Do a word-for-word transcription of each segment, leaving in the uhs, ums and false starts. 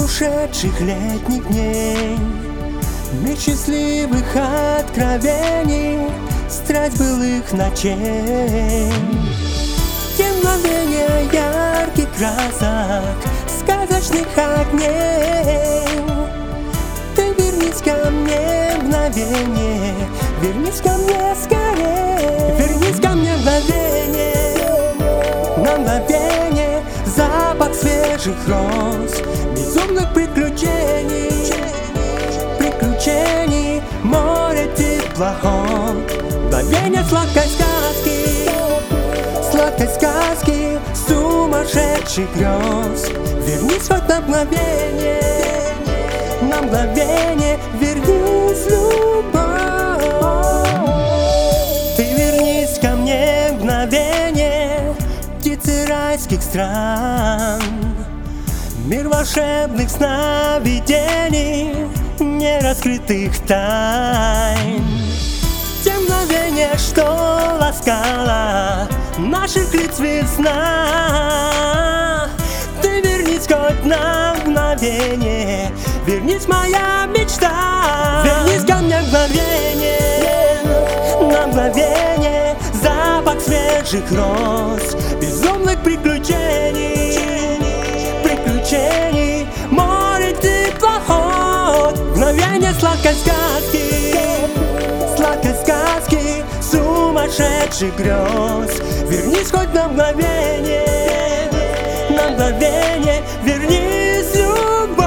ушедших летних дней, мир счастливых откровений, страсть былых ночей. Те мгновения ярких красок, сказочных огней. Ты вернись ко мне мгновение, вернись ко мне скорее, вернись ко мне мгновение, на мгновение. Запах свежих роз, безумных приключений, приключений, море тепла, мгновение сладкой сказки, сладкой сказки, сумасшедших грез. Вернись хоть на мгновение, на мгновение, вернись, любовь. Ты вернись ко мне мгновение, птицы райских стран, мир волшебных сновидений, нераскрытых тайн. Те мгновения, что ласкала наших лиц весна. Ты вернись хоть на мгновение, вернись моя мечта. Вернись ко мне мгновение, на мгновение. Запах свежих роз, безумных приключений, приключений, море тепла, мгновение сладкой сказки, сладкой сказки, сумасшедших грез. Вернись хоть на мгновение, на мгновение, вернись, любовь.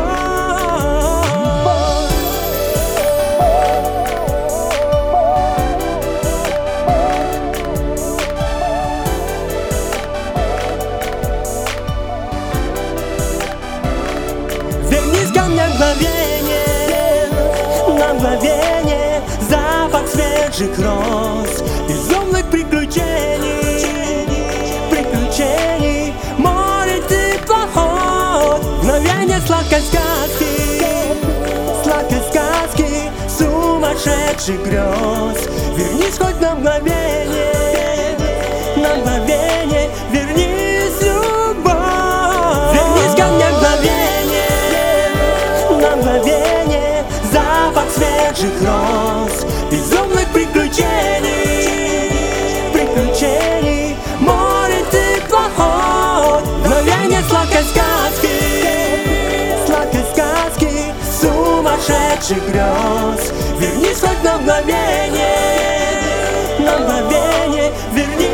Вернись ко мне мгновение, на мгновение. Запах свежих роз, безумных приключений, приключений, море тепла, мгновение сладкой сказки, сладкой сказки, сумасшедших грез. Вернись хоть на мгновение, на мгновение, вернись, любовь. Вернись ко мне мгновение, на мгновение. Запах свежих роз, безумных приключений, приключений, море тепла, мгновение сладкой сказки, сладкой сказки, сумасшедших грез. Вернись хоть на мгновение, на мгновение, вернись.